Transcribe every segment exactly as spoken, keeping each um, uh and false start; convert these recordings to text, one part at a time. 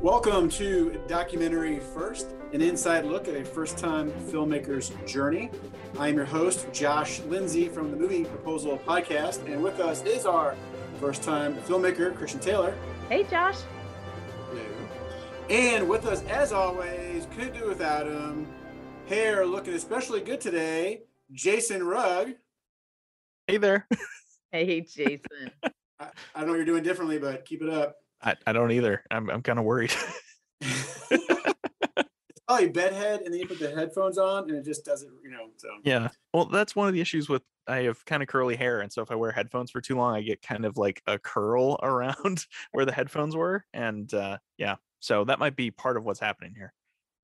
Welcome to Documentary First, an inside look at a first-time filmmaker's journey. I'm your host, Josh Lindsay from the Movie Proposal Podcast, and with us is our first-time filmmaker, Christian Taylor. Hey, Josh. Hello. And with us, as always, couldn't do without him, hair looking especially good today, Jason Rugg. Hey there. Hey, Jason. I, I don't know what you're doing differently, but keep it up. I, I don't either. I'm I'm kind of worried. It's probably bedhead, and then you put the headphones on, and it just doesn't, you know. So Yeah. Well, that's one of the issues with I have kind of curly hair, and so if I wear headphones for too long, I get kind of like a curl around where the headphones were, and uh, yeah. So that might be part of what's happening here.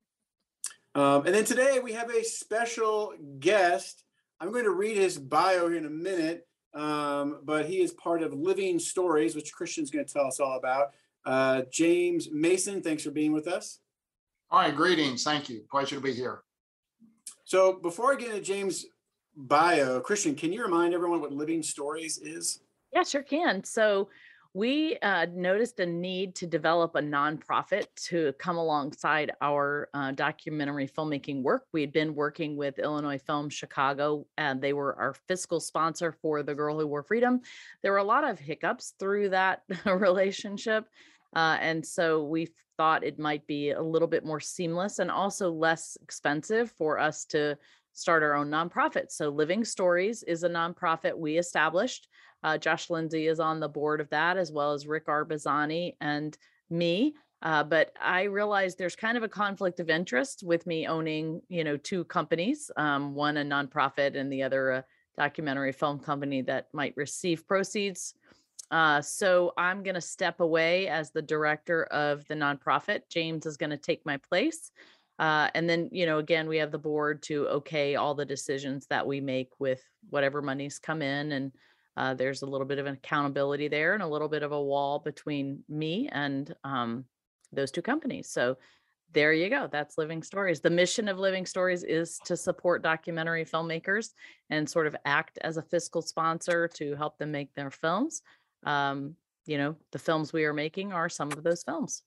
Um, and then today we have a special guest. I'm going to read his bio here in a minute. Um, but he is part of Living Stories, which Christian's going to tell us all about. Uh, James Mason, thanks for being with us. All right, greetings. Thank you. Pleasure to be here. So before I get into James' bio, Christian, can you remind everyone what Living Stories is? Yeah, sure can. So we uh, noticed a need to develop a nonprofit to come alongside our uh, documentary filmmaking work. We had been working with Illinois Film Chicago, and they were our fiscal sponsor for The Girl Who Wore Freedom. There were a lot of hiccups through that relationship. Uh, and so we thought it might be a little bit more seamless and also less expensive for us to start our own nonprofit. So Living Stories is a nonprofit we established. Uh, Josh Lindsay is on the board of that, as well as Rick Arbazani and me. Uh, but I realized there's kind of a conflict of interest with me owning, you know, two companies, um, one a nonprofit and the other a documentary film company that might receive proceeds. Uh, so I'm going to step away as the director of the nonprofit. James is going to take my place. Uh, and then, you know, again, we have the board to okay all the decisions that we make with whatever monies come in. And uh, there's a little bit of an accountability there and a little bit of a wall between me and um, those two companies. So there you go. That's Living Stories. The mission of Living Stories is to support documentary filmmakers and sort of act as a fiscal sponsor to help them make their films. Um, you know, the films we are making are some of those films.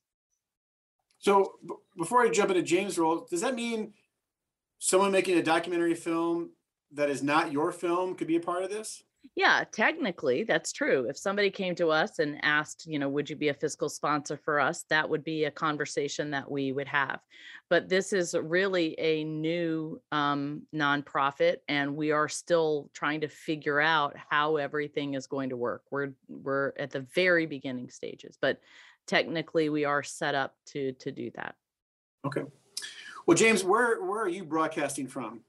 So b- before I jump into James' role, does that mean someone making a documentary film that is not your film could be a part of this? Yeah, technically that's true. If somebody came to us and asked, you know, would you be a fiscal sponsor for us? That would be a conversation that we would have. But this is really a new um, nonprofit, and we are still trying to figure out how everything is going to work. We're we're at the very beginning stages, but technically we are set up to to do that. Okay. Well, James, where where are you broadcasting from?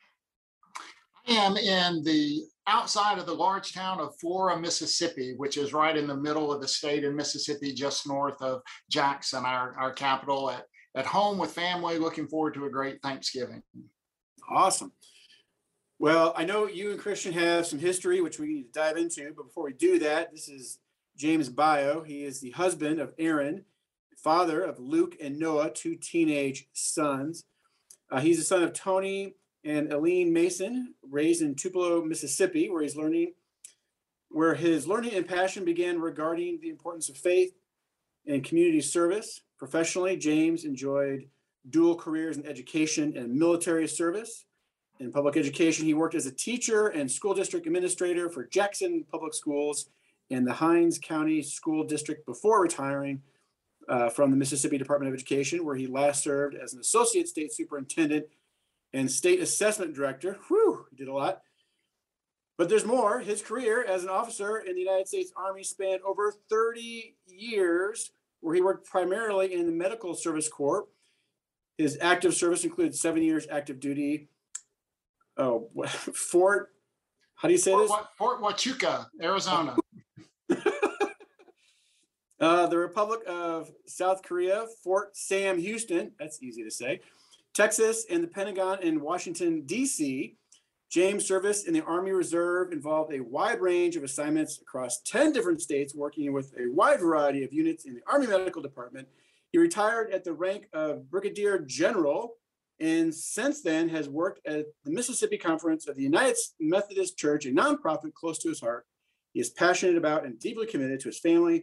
I am in the outside of the large town of Flora, Mississippi, which is right in the middle of the state in Mississippi, just north of Jackson, our, our capital, at, at home with family, looking forward to a great Thanksgiving. Awesome. Well, I know you and Christian have some history, which we need to dive into. But before we do that, this is James' bio. He is the husband of Aaron, father of Luke and Noah, two teenage sons. Uh, he's the son of Tony and Eileen Mason, raised in Tupelo, Mississippi, where he's learning, where his learning and passion began regarding the importance of faith and community service. Professionally, James enjoyed dual careers in education and military service. In public education, he worked as a teacher and school district administrator for Jackson Public Schools and the Hinds County School District before retiring uh, from the Mississippi Department of Education, where he last served as an associate state superintendent and state assessment director. Whew, he did a lot. But there's more. His career as an officer in the United States Army spanned over thirty years, where he worked primarily in the Medical Service Corps. His active service includes seven years active duty. Oh, what, Fort, how do you say Fort, this? Wa- Fort Huachuca, Arizona. uh, the Republic of South Korea, Fort Sam Houston, that's easy to say, Texas, and the Pentagon in Washington, D C. James' service in the Army Reserve involved a wide range of assignments across ten different states, working with a wide variety of units in the Army Medical Department. He retired at the rank of Brigadier General, and since then has worked at the Mississippi Conference of the United Methodist Church, a nonprofit close to his heart. He is passionate about and deeply committed to his family,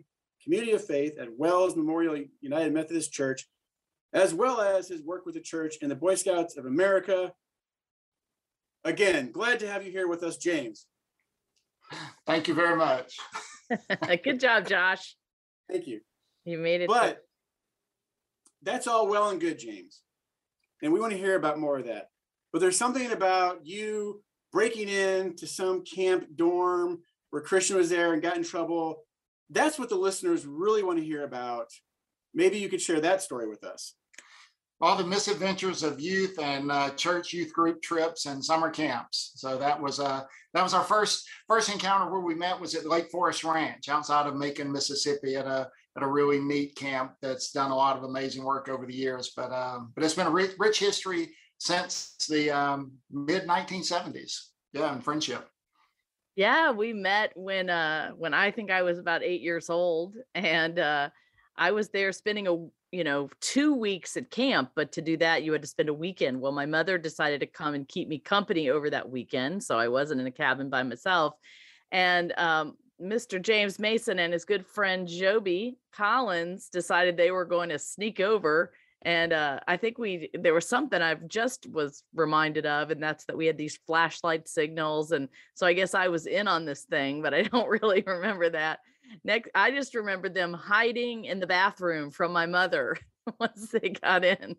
community of faith at Wells Memorial United Methodist Church, as well as his work with the church and the Boy Scouts of America. Again, glad to have you here with us, James. Thank you very much. Good job, Josh. Thank you. You made it. But that's all well and good, James. And we want to hear about more of that. But there's something about you breaking into some camp dorm where Christian was there and got in trouble. That's what the listeners really want to hear about. Maybe you could share that story with us. All the misadventures of youth and uh, church youth group trips and summer camps. So that was uh, that was our first first encounter where we met was at Lake Forest Ranch outside of Macon, Mississippi, at a at a really neat camp that's done a lot of amazing work over the years. But um, but it's been a rich, rich history since the um, mid nineteen seventies. Yeah, and friendship. Yeah, we met when uh when I think I was about eight years old, and uh I was there spending a you know two weeks at camp, but to do that you had to spend a weekend. Well, my mother decided to come and keep me company over that weekend, so I wasn't in a cabin by myself. And um Mister James Mason and his good friend Joby Collins decided they were going to sneak over. And uh, I think we there was something I've just was reminded of, and that's that we had these flashlight signals. And so I guess I was in on this thing, but I don't really remember that. Next, I just remember them hiding in the bathroom from my mother once they got in.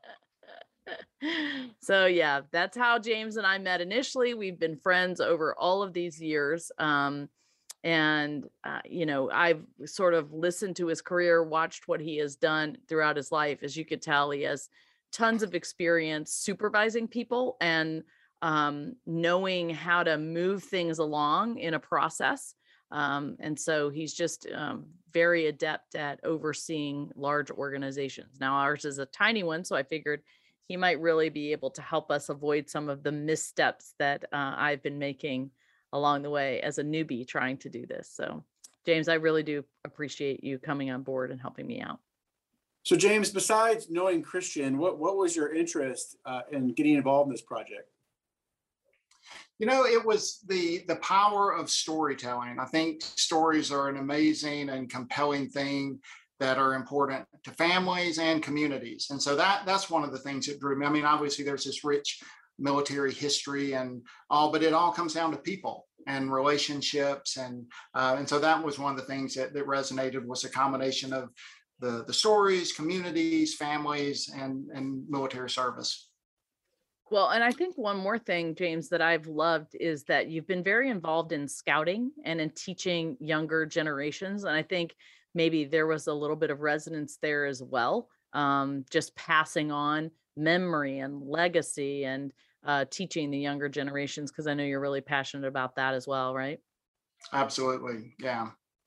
So yeah, that's how James and I met initially. We've been friends over all of these years. Um, And, uh, you know, I've sort of listened to his career, watched what he has done throughout his life. As you could tell, he has tons of experience supervising people and um, knowing how to move things along in a process. Um, and so he's just um, very adept at overseeing large organizations. Now, ours is a tiny one, so I figured he might really be able to help us avoid some of the missteps that uh, I've been making along the way as a newbie trying to do this. So James, I really do appreciate you coming on board and helping me out. So James, besides knowing Christian, what, what was your interest uh, in getting involved in this project? You know, it was the the power of storytelling. I think stories are an amazing and compelling thing that are important to families and communities. And so that that's one of the things that drew me. I mean, obviously there's this rich military history and all, but it all comes down to people and relationships. And uh, and so that was one of the things that, that resonated was a combination of the, the stories, communities, families, and, and military service. Well, and I think one more thing, James, that I've loved is that you've been very involved in scouting and in teaching younger generations. And I think maybe there was a little bit of resonance there as well, um, just passing on memory and legacy and uh, teaching the younger generations, because I know you're really passionate about that as well, right? Absolutely. Yeah.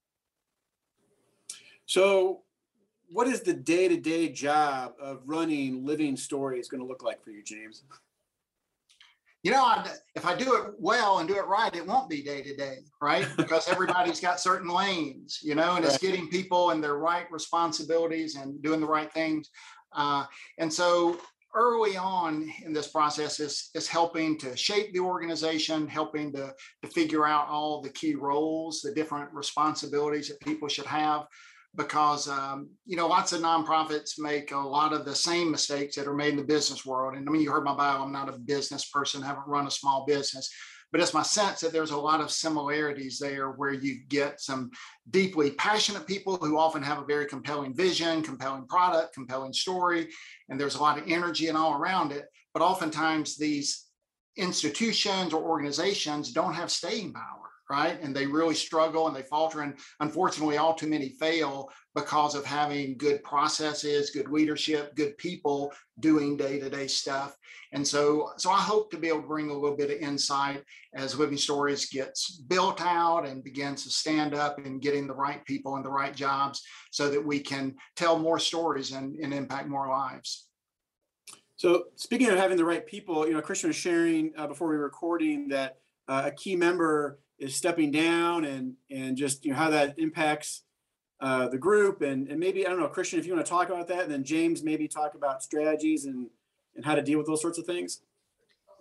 So what is the day-to-day job of running Living Stories going to look like for you, James? You know, I, if I do it well and do it right, it won't be day to day, right? Because everybody's got certain lanes, you know, and it's getting people in their right responsibilities and doing the right things. Uh, and so early on in this process is, is helping to shape the organization, helping to, to figure out all the key roles, the different responsibilities that people should have. Because, um, you know, lots of nonprofits make a lot of the same mistakes that are made in the business world. And I mean, you heard my bio, I'm not a business person, haven't run a small business, but it's my sense that there's a lot of similarities there where you get some deeply passionate people who often have a very compelling vision, compelling product, compelling story, and there's a lot of energy and all around it. But oftentimes these institutions or organizations don't have staying power. Right. And they really struggle and they falter. And unfortunately, all too many fail because of having good processes, good leadership, good people doing day-to-day stuff. And so, so I hope to be able to bring a little bit of insight as Living Stories gets built out and begins to stand up and getting the right people in the right jobs so that we can tell more stories and, and impact more lives. So speaking of having the right people, you know, Christian was sharing uh, before we were recording that uh, a key member is stepping down and and just, you know, how that impacts uh, the group. And, and maybe, I don't know, Christian, if you want to talk about that, and then James, maybe talk about strategies and, and how to deal with those sorts of things.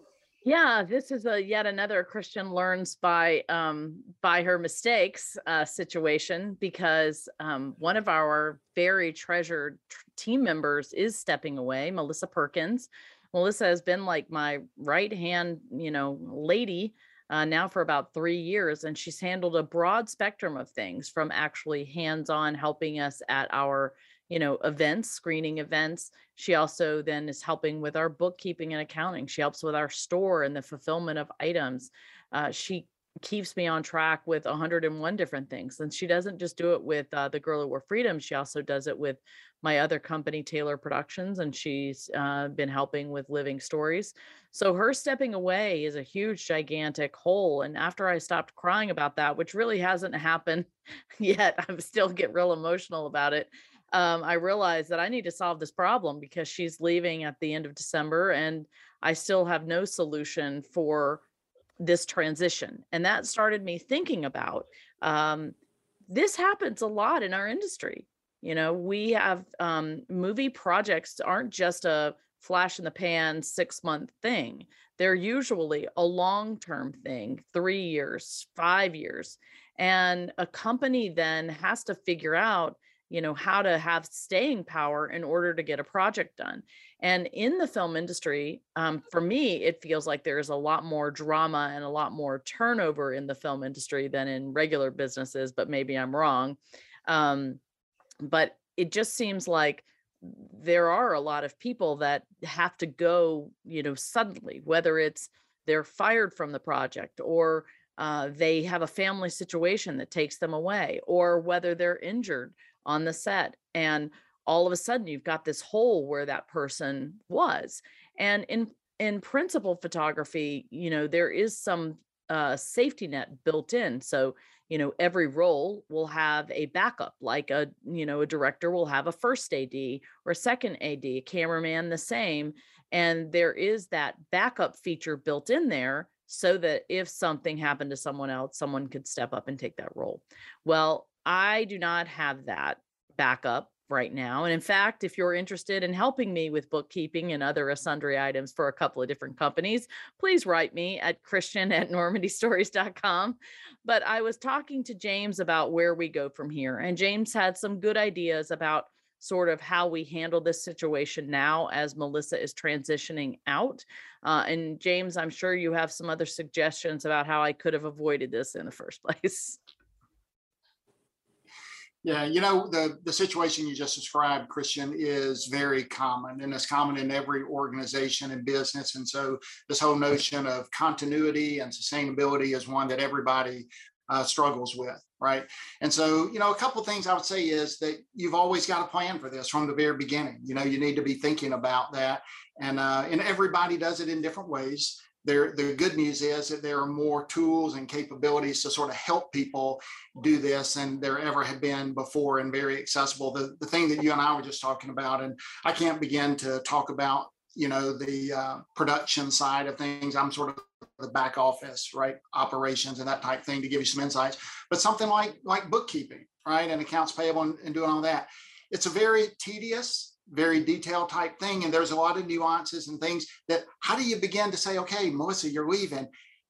Yeah, this is a yet another Christian learns by um, by her mistakes uh, situation, because um, one of our very treasured tr- team members is stepping away, Melissa Perkins. Melissa has been like my right hand, you know, lady uh, now for about three years, and she's handled a broad spectrum of things, from actually hands-on helping us at our, you know, events, screening events. She also then is helping with our bookkeeping and accounting. She helps with our store and the fulfillment of items. Uh, she keeps me on track with one hundred and one different things. And she doesn't just do it with uh, the Girl Who Wore Freedom. She also does it with my other company, Taylor Productions, and she's uh, been helping with Living Stories. So her stepping away is a huge, gigantic hole. And after I stopped crying about that, which really hasn't happened yet, I still get real emotional about it. um, I realized that I need to solve this problem, because she's leaving at the end of December and I still have no solution for this transition. And that started me thinking about um, this happens a lot in our industry. You know, we have um, movie projects aren't just a flash in the pan six month thing. They're usually a long term thing, three years, five years. And a company then has to figure out, you know, how to have staying power in order to get a project done. And in the film industry, um, for me, it feels like there's a lot more drama and a lot more turnover in the film industry than in regular businesses, but maybe I'm wrong. Um, but it just seems like there are a lot of people that have to go, you know, suddenly, whether it's they're fired from the project, or uh, they have a family situation that takes them away, or whether they're injured on the set. And all of a sudden you've got this hole where that person was. And in in principal photography, you know, there is some uh, safety net built in. So, you know, every role will have a backup, like a, you know, a director will have a first A D or a second A D, cameraman the same. And there is that backup feature built in there, so that if something happened to someone else, someone could step up and take that role. Well, I do not have that backup right now. And in fact, if you're interested in helping me with bookkeeping and other sundry items for a couple of different companies, please write me at Christian at normandy stories dot com. But I was talking to James about where we go from here. And James had some good ideas about sort of how we handle this situation now as Melissa is transitioning out. Uh, and James, I'm sure you have some other suggestions about how I could have avoided this in the first place. Yeah, you know, the, the situation you just described, Christian, is very common, and it's common in every organization and business. And so this whole notion of continuity and sustainability is one that everybody uh, struggles with, right? And so, you know, a couple of things I would say is that you've always got a plan for this from the very beginning. You know, you need to be thinking about that. And, uh, and everybody does it in different ways. There, the good news is that there are more tools and capabilities to sort of help people do this than there ever had been before, and very accessible. The, the thing that you and I were just talking about, and I can't begin to talk about, you know, the uh, production side of things. I'm sort of the back office, right? Operations and that type thing, to give you some insights. But something like, like bookkeeping, right? And accounts payable and, and doing all that. It's a very tedious, very detailed type thing. And there's a lot of nuances and things that, how do you begin to say, okay, Melissa, you're leaving?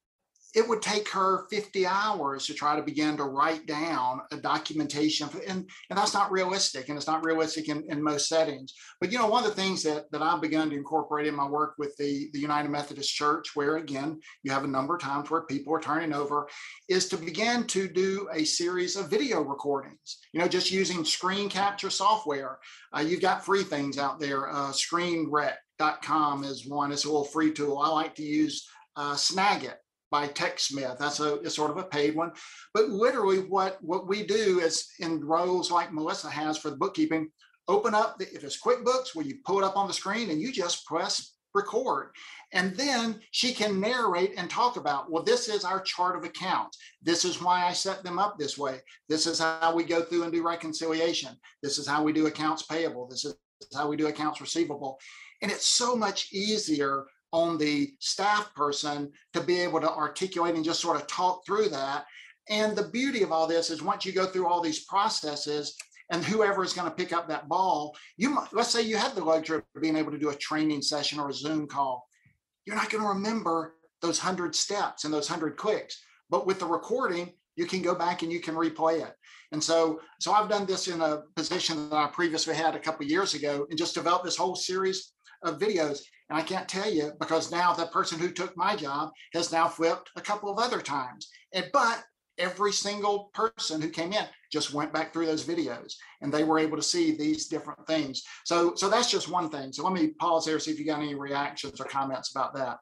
It would take her fifty hours to try to begin to write down a documentation. And, and that's not realistic. And it's not realistic in, in most settings. But, you know, one of the things that, that I've begun to incorporate in my work with the, the United Methodist Church, where, again, you have a number of times where people are turning over, is to begin to do a series of video recordings, you know, just using screen capture software. Uh, you've got free things out there. Uh, screen rec dot com is one. It's a little free tool. I like to use uh, Snagit by TechSmith. That's a, a sort of a paid one. But literally what, what we do is, in roles like Melissa has for the bookkeeping, open up, the, if it's QuickBooks, where you pull it up on the screen and you just press record. And then she can narrate and talk about, well, this is our chart of accounts. This is why I set them up this way. This is how we go through and do reconciliation. This is how we do accounts payable. This is how we do accounts receivable. And it's so much easier on the staff person to be able to articulate and just sort of talk through that. And the beauty of all this is, once you go through all these processes, and whoever is going to pick up that ball, you might, let's say you had the luxury of being able to do a training session or a Zoom call. You're not going to remember those hundred steps and those hundred clicks. But with the recording, you can go back and you can replay it. And so, so I've done this in a position that I previously had a couple of years ago and just developed this whole series of videos. And I can't tell you, because now the person who took my job has now flipped a couple of other times. And but every single person who came in just went back through those videos and they were able to see these different things. So, so that's just one thing. So let me pause there, see if you got any reactions or comments about that.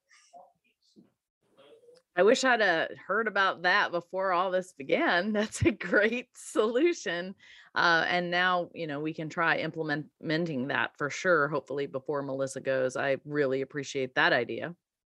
I wish I'd uh, heard about that before all this began. That's a great solution. Uh, and now, you know, we can try implementing that for sure, hopefully before Melissa goes. I really appreciate that idea.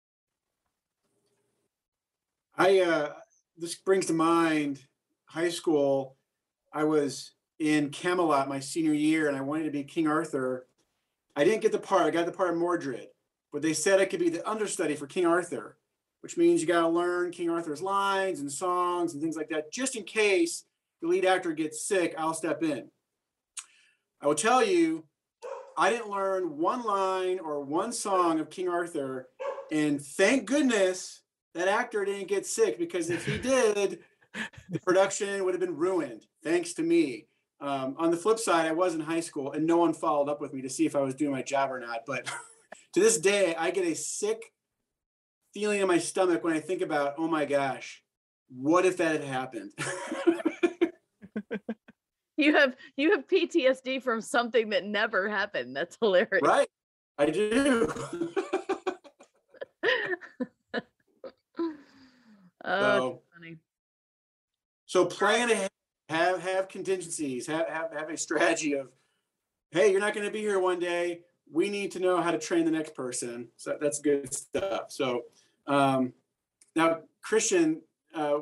I, uh, this brings to mind high school. I was in Camelot my senior year and I wanted to be King Arthur. I didn't get the part, I got the part of Mordred, but they said I could be the understudy for King Arthur, which means you got to learn King Arthur's lines and songs and things like that. Just in case the lead actor gets sick, I'll step in. I will tell you, I didn't learn one line or one song of King Arthur. And thank goodness that actor didn't get sick, because if he did, the production would have been ruined, thanks to me. Um, on the flip side, I was in high school and no one followed up with me to see if I was doing my job or not. But to this day, I get a sick feeling in my stomach when I think about, oh my gosh, what if that had happened? You have you have P T S D from something that never happened. That's hilarious. Right, I do. Oh, so, funny. so plan ahead, have have contingencies, have, have have a strategy of, hey, you're not going to be here one day. We need to know how to train the next person. So that's good stuff. So um, now, Christian, uh,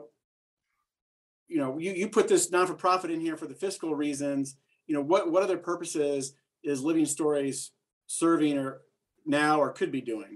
you know, you, you put this non-for-profit in here for the fiscal reasons. You know, what, what other purposes is Living Stories serving or now or could be doing?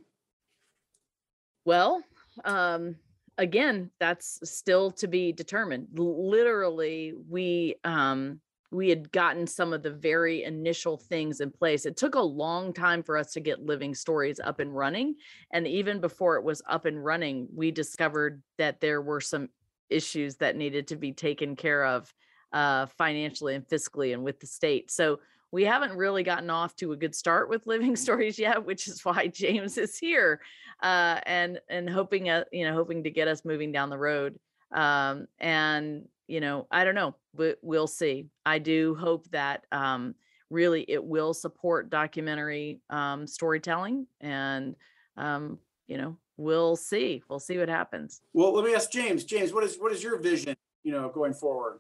Well, um, again, that's still to be determined. Literally, we um, we had gotten some of the very initial things in place. It took a long time for us to get Living Stories up and running. And even before it was up and running, we discovered that there were some issues that needed to be taken care of uh, financially and fiscally and with the state. So we haven't really gotten off to a good start with Living Stories yet, which is why James is here uh, and and hoping uh, you know hoping to get us moving down the road. Um, and you know, I don't know, but we'll see. I do hope that um, really it will support documentary um, storytelling, and um, you know, we'll see. We'll see what happens. Well, let me ask James. James, what is what is your vision, you know, going forward?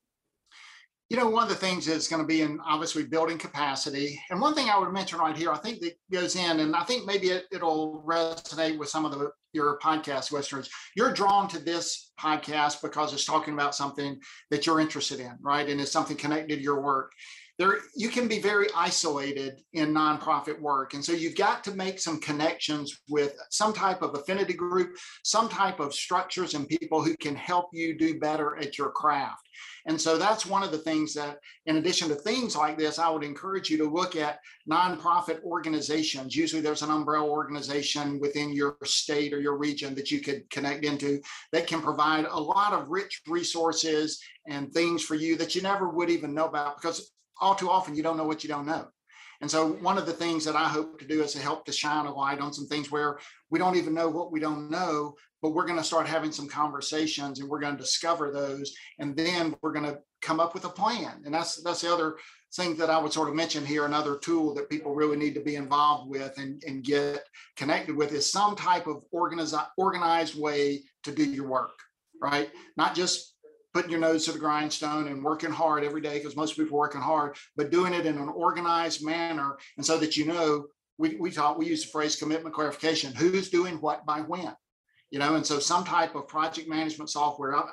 You know, one of the things is going to be in obviously building capacity. And one thing I would mention right here, I think that goes in, and I think maybe it, it'll resonate with some of the your podcast listeners. You're drawn to this podcast because it's talking about something that you're interested in, right? And it's something connected to your work. There, you can be very isolated in nonprofit work. And so you've got to make some connections with some type of affinity group, some type of structures and people who can help you do better at your craft. And so that's one of the things that, in addition to things like this, I would encourage you to look at nonprofit organizations. Usually there's an umbrella organization within your state or your region that you could connect into that can provide a lot of rich resources and things for you that you never would even know about, because all too often you don't know what you don't know. And so one of the things that I hope to do is to help to shine a light on some things where we don't even know what we don't know, but we're going to start having some conversations and we're going to discover those. And then we're going to come up with a plan. And that's that's the other thing that I would sort of mention here. Another tool that people really need to be involved with and, and get connected with is some type of organized, organized way to do your work, right? Not just putting your nose to the grindstone and working hard every day, because most people are working hard, but doing it in an organized manner. And so that, you know, we, we talk, we use the phrase commitment clarification, who's doing what by when, you know, and so some type of project management software. I'm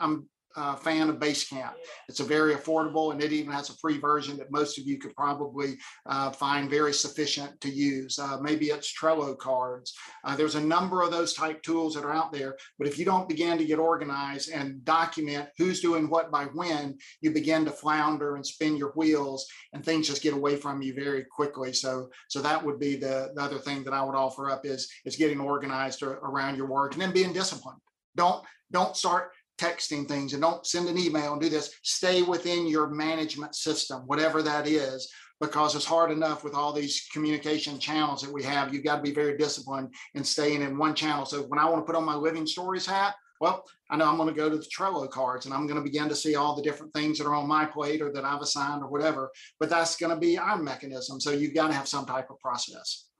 uh, fan of Basecamp. It's a very affordable, and it even has a free version that most of you could probably uh, find very sufficient to use. Uh, maybe it's Trello cards. Uh, there's a number of those type tools that are out there, but if you don't begin to get organized and document who's doing what by when, you begin to flounder and spin your wheels, and things just get away from you very quickly. So, so that would be the, the other thing that I would offer up is, is getting organized around your work, and then being disciplined. Don't, don't start texting things and don't send an email and do this. Stay within your management system, whatever that is, because it's hard enough with all these communication channels that we have. You've got to be very disciplined in staying in one channel. So when I want to put on my Living Stories hat, well, I know I'm going to go to the Trello cards and I'm going to begin to see all the different things that are on my plate or that I've assigned or whatever, but that's going to be our mechanism. So you've got to have some type of process.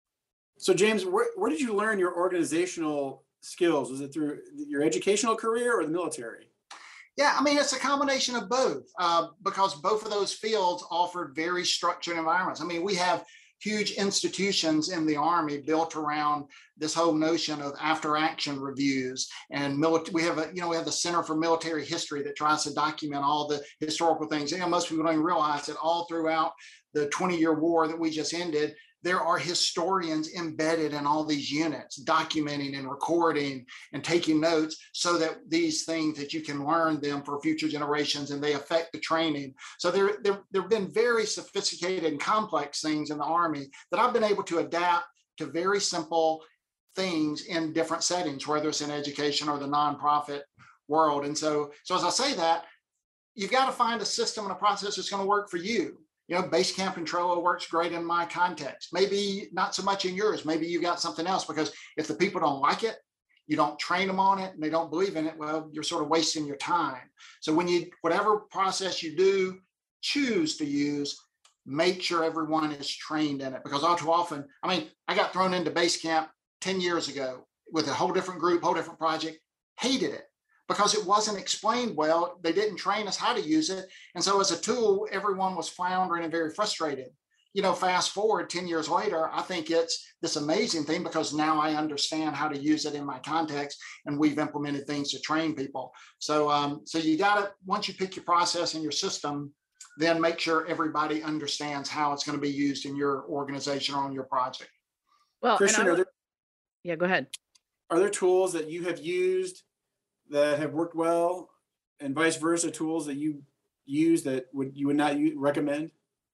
So James, where, where did you learn your organizational skills? Was it through your educational career or the military? Yeah, I mean, it's a combination of both uh, because both of those fields offered very structured environments. I mean, we have huge institutions in the Army built around this whole notion of after action reviews, and military. We have a, you know, we have the Center for Military History that tries to document all the historical things. You know, most people don't even realize that all throughout the twenty year war that we just ended, there are historians embedded in all these units, documenting and recording and taking notes so that these things that you can learn them for future generations and they affect the training. So there, there, there have been very sophisticated and complex things in the Army that I've been able to adapt to very simple things in different settings, whether it's in education or the nonprofit world. And so, so as I say that, you've got to find a system and a process that's going to work for you. You know, Basecamp and Trello works great in my context. Maybe not so much in yours. Maybe you got something else, because if the people don't like it, you don't train them on it, and they don't believe in it, well, you're sort of wasting your time. So when you, whatever process you do choose to use, make sure everyone is trained in it, because all too often, I mean, I got thrown into Basecamp ten years ago with a whole different group, whole different project, hated it. Because it wasn't explained well. They didn't train us how to use it. And so as a tool, everyone was floundering and very frustrated. You know, fast forward ten years later, I think it's this amazing thing because now I understand how to use it in my context, and we've implemented things to train people. So, um, so you got to, once you pick your process and your system, then make sure everybody understands how it's going to be used in your organization or on your project. Well, Christian, and I are would, there, yeah, go ahead. are there tools that you have used that have worked well, and vice versa, tools that you use that would you would not use, recommend?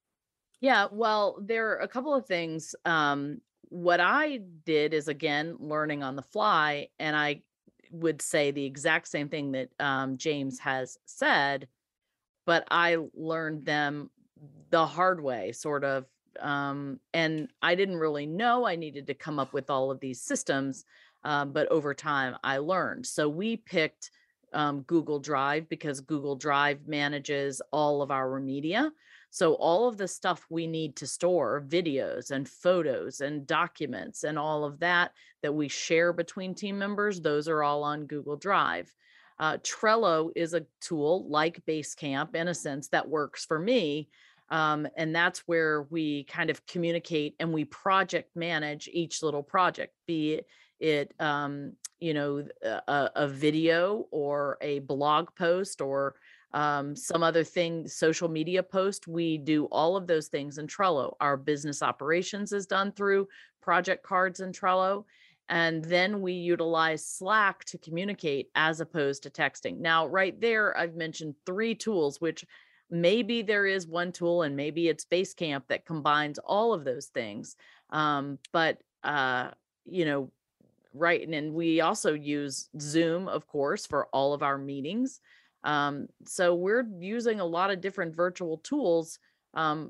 Yeah, well, there are a couple of things. Um, what I did is, again, learning on the fly, and I would say the exact same thing that um, James has said, but I learned them the hard way, sort of. Um, and I didn't really know I needed to come up with all of these systems. Um, but over time, I learned. So we picked um, Google Drive because Google Drive manages all of our media. So all of the stuff we need to store, videos and photos and documents and all of that that we share between team members, those are all on Google Drive. Uh, Trello is a tool like Basecamp in a sense that works for me. Um, and that's where we kind of communicate and we project manage each little project, be it it, um, you know, a, a video or a blog post or um, some other thing, social media post. We do all of those things in Trello. Our business operations is done through project cards in Trello. And then we utilize Slack to communicate as opposed to texting. Now, right there, I've mentioned three tools, which maybe there is one tool and maybe it's Basecamp that combines all of those things. Um, but, uh, you know, right. And then we also use Zoom, of course, for all of our meetings. Um, so we're using a lot of different virtual tools. Um,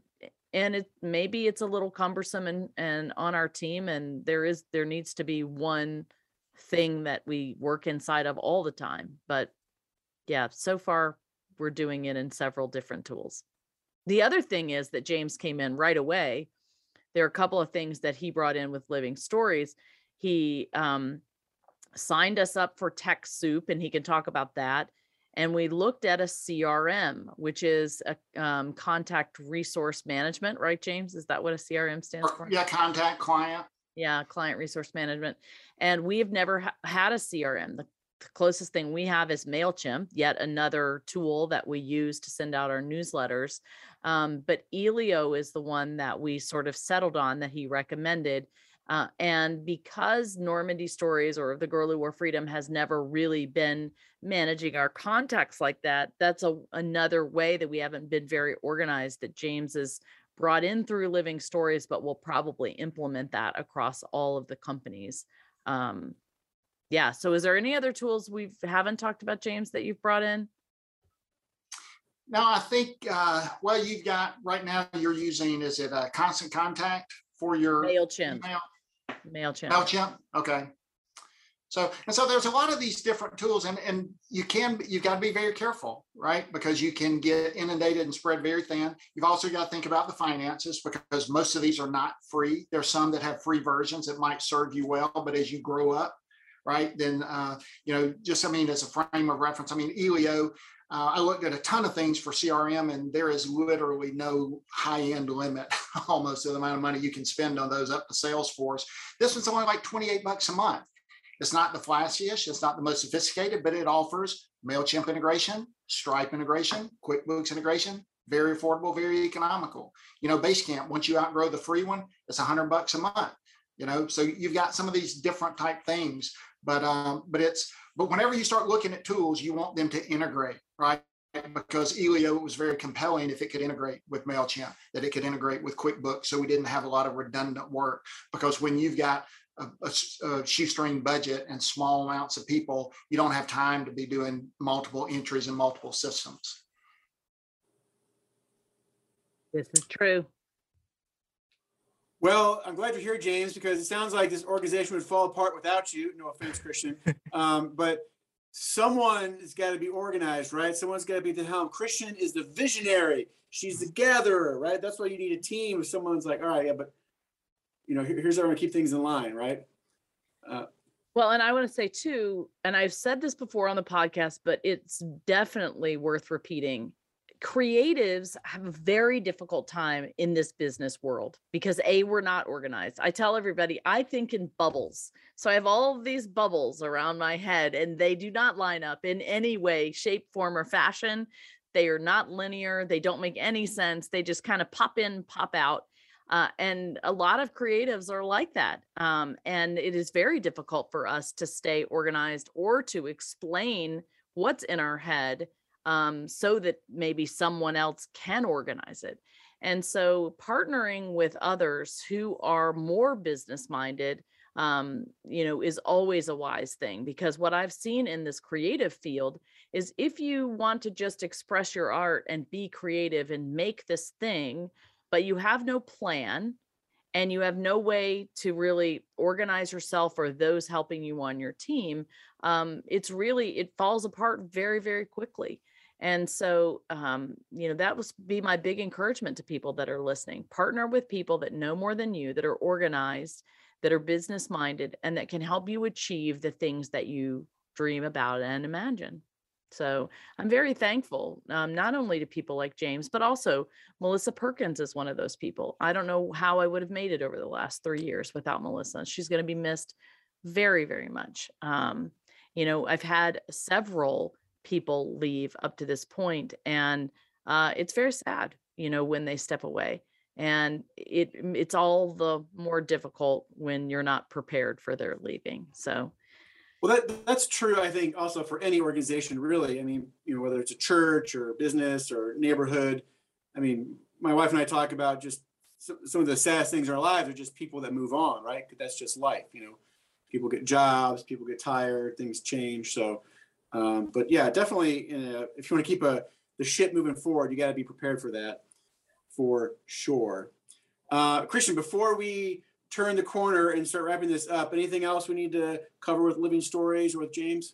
and it maybe it's a little cumbersome and, and on our team. And there is there needs to be one thing that we work inside of all the time. But yeah, so far we're doing it in several different tools. The other thing is that James came in right away. There are a couple of things that he brought in with Living Stories. He um, signed us up for TechSoup, and he can talk about that. And we looked at a C R M, which is a um, contact resource management, right, James? Is that what a C R M stands for? Yeah, contact client. Yeah, client resource management. And we have never ha- had a C R M. The the closest thing we have is MailChimp, yet another tool that we use to send out our newsletters. Um, but Elio is the one that we sort of settled on that he recommended. Uh, and because Normandy Stories or The Girl Who Wore Freedom has never really been managing our contacts like that, that's a, another way that we haven't been very organized, that James is brought in through Living Stories, but we'll probably implement that across all of the companies. Um, yeah. So is there any other tools we haven't talked about, James, that you've brought in? No, I think, uh, well, you've got, right now you're using, is it a Constant Contact for your MailChimp. email? MailChimp. MailChimp, okay. So, and so there's a lot of these different tools, and, and you can, you've got to be very careful, right? Because you can get inundated and spread very thin. You've also got to think about the finances, because most of these are not free. There's some that have free versions that might serve you well, but as you grow up, right, then, uh, you know, just, I mean, as a frame of reference, I mean, Elio, Uh, I looked at a ton of things for C R M, and there is literally no high-end limit almost to the amount of money you can spend on those up to Salesforce. This one's only like twenty-eight bucks a month. It's not the flashiest, it's not the most sophisticated, but it offers MailChimp integration, Stripe integration, QuickBooks integration, very affordable, very economical. You know, Basecamp, once you outgrow the free one, it's a hundred bucks a month. You know, so you've got some of these different type things, but um, but it's but whenever you start looking at tools, you want them to integrate, right? Because Elio was very compelling if it could integrate with MailChimp, that it could integrate with QuickBooks, so we didn't have a lot of redundant work. Because when you've got a, a, a shoestring budget and small amounts of people, you don't have time to be doing multiple entries in multiple systems. This is true. Well, I'm glad you're here, James, because it sounds like this organization would fall apart without you. No offense, Christian. Um, but someone has got to be organized, right? Someone's got to be at the helm. Christian is the visionary. She's the gatherer, right? That's why you need a team. If someone's like, all right, yeah, but you know, here, here's how we're gonna keep things in line, right? Uh, Well, and I want to say too, and I've said this before on the podcast, but it's definitely worth repeating. Creatives have a very difficult time in this business world because A, we're not organized. I tell everybody, I think in bubbles. So I have all of these bubbles around my head, and they do not line up in any way, shape, form, or fashion. They are not linear. They don't make any sense. They just kind of pop in, pop out. Uh, and a lot of creatives are like that. Um, and it is very difficult for us to stay organized or to explain what's in our head, um, so that maybe someone else can organize it. And so partnering with others who are more business minded, um, you know, is always a wise thing, because what I've seen in this creative field is if you want to just express your art and be creative and make this thing, but you have no plan and you have no way to really organize yourself or those helping you on your team, um, it's really, it falls apart very, very quickly. And so, um, you know, that would be my big encouragement to people that are listening. Partner with people that know more than you, that are organized, that are business minded, and that can help you achieve the things that you dream about and imagine. So I'm very thankful, um, not only to people like James, but also Melissa Perkins is one of those people. I don't know how I would have made it over the last three years without Melissa. She's going to be missed very, very much. Um, you know, I've had several people leave up to this point, and uh, it's very sad, you know, when they step away. And it it's all the more difficult when you're not prepared for their leaving. So. Well, that that's true, I think, also for any organization, really. I mean, you know, whether it's a church or a business or neighborhood. I mean, my wife and I talk about just some of the saddest things in our lives are just people that move on, right? That's just life, you know. People get jobs, people get tired, things change. So, um, but yeah, definitely, uh, if you want to keep a the ship moving forward, you got to be prepared for that, for sure. Uh, Christian, before we turn the corner and start wrapping this up, anything else we need to cover with Living Stories or with James?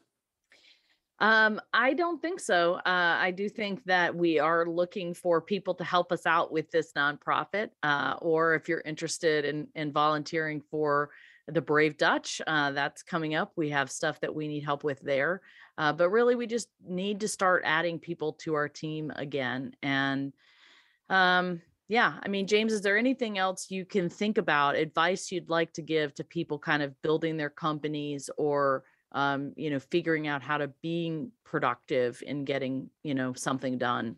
Um, I don't think so. Uh, I do think that we are looking for people to help us out with this nonprofit, uh, or if you're interested in, in volunteering for the Brave Dutch, uh, that's coming up. We have stuff that we need help with there. Uh, but really, we just need to start adding people to our team again. And um, yeah, I mean, James, is there anything else you can think about, advice you'd like to give to people kind of building their companies or um, you know, figuring out how to be productive in getting, you know, something done.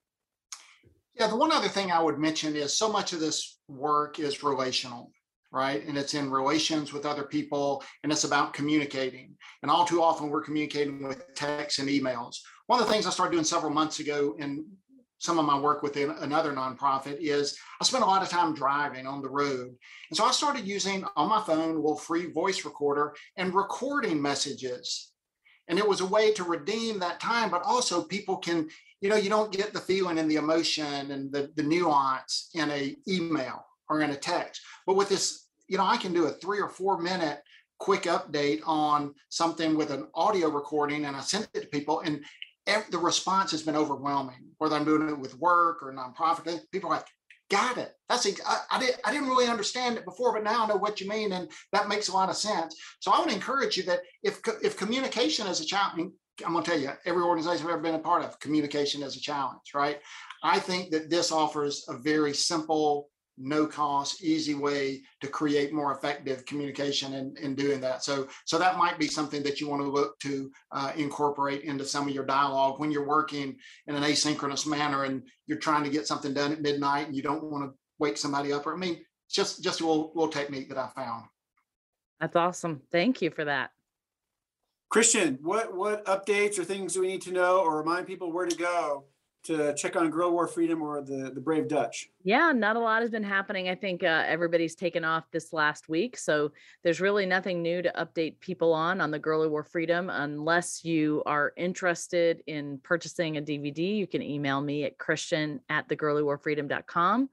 Yeah, the one other thing I would mention is so much of this work is relational, right? And it's in relations with other people, and it's about communicating. And all too often we're communicating with texts and emails. One of the things I started doing several months ago in some of my work within another nonprofit is I spent a lot of time driving on the road. And so I started using on my phone a little free voice recorder and recording messages. And it was a way to redeem that time, but also people can, you know, you don't get the feeling and the emotion and the, the nuance in a email or in a text. But with this, you know, I can do a three or four minute quick update on something with an audio recording, and I send it to people, and every, the response has been overwhelming. Whether I'm doing it with work or nonprofit, people are like, got it. That's I, I, did, I didn't really understand it before, but now I know what you mean, and that makes a lot of sense. So I would encourage you that if if communication is a challenge, I'm going to tell you, every organization I've ever been a part of, communication is a challenge, right? I think that this offers a very simple, no cost, easy way to create more effective communication in, in doing that. So, so that might be something that you want to look to uh, incorporate into some of your dialogue when you're working in an asynchronous manner and you're trying to get something done at midnight and you don't want to wake somebody up. Or I mean, it's just, just a little, little technique that I found. That's awesome. Thank you for that. Christian, what, what updates or things do we need to know or remind people where to go to check on Guerrilla War Freedom or the, the Brave Dutch? Yeah, not a lot has been happening. I think uh, everybody's taken off this last week. So there's really nothing new to update people on on the Guerrilla War Freedom. Unless you are interested in purchasing a D V D, you can email me at christian at the guerrilla war freedom dot com.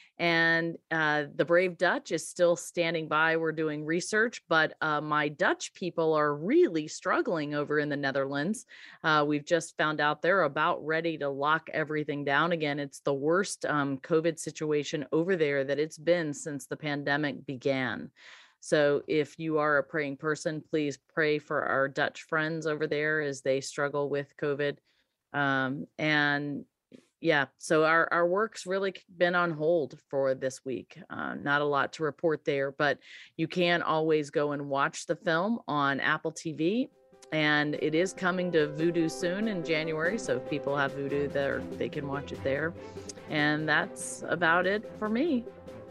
And uh, the Brave Dutch is still standing by. We're doing research, but uh, my Dutch people are really struggling over in the Netherlands. Uh, we've just found out they're about ready to lock everything down again. It's the worst um, COVID situation over there that it's been since the pandemic began. So if you are a praying person, please pray for our Dutch friends over there as they struggle with COVID. Um, and Yeah, so our, our work's really been on hold for this week. Uh, not a lot to report there, but you can always go and watch the film on Apple T V. And it is coming to Vudu soon in January. So if people have Vudu there, they can watch it there. And that's about it for me.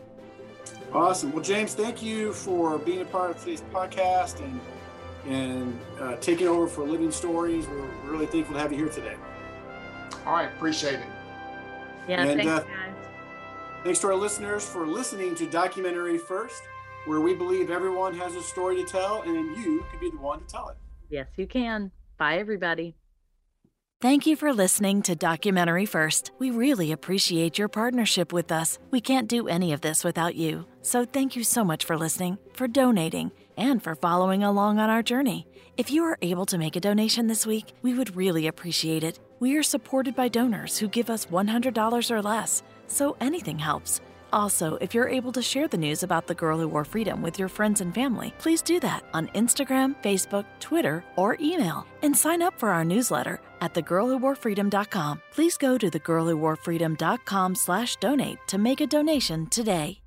Awesome. Well, James, thank you for being a part of today's podcast and, and uh, taking over for Living Stories. We're really thankful to have you here today. All right, appreciate it. Yeah, And, thanks, uh, guys. Thanks to our listeners for listening to Documentary First, where we believe everyone has a story to tell and you could be the one to tell it. Yes, you can. Bye, everybody. Thank you for listening to Documentary First. We really appreciate your partnership with us. We can't do any of this without you. So thank you so much for listening, for donating, and for following along on our journey. If you are able to make a donation this week, we would really appreciate it. We are supported by donors who give us one hundred dollars or less, so anything helps. Also, if you're able to share the news about the Guerrilla War Freedom with your friends and family, please do that on Instagram, Facebook, Twitter, or email. And sign up for our newsletter at the guerrilla war freedom dot com. Please go to the guerrilla war freedom dot com slash donate to make a donation today.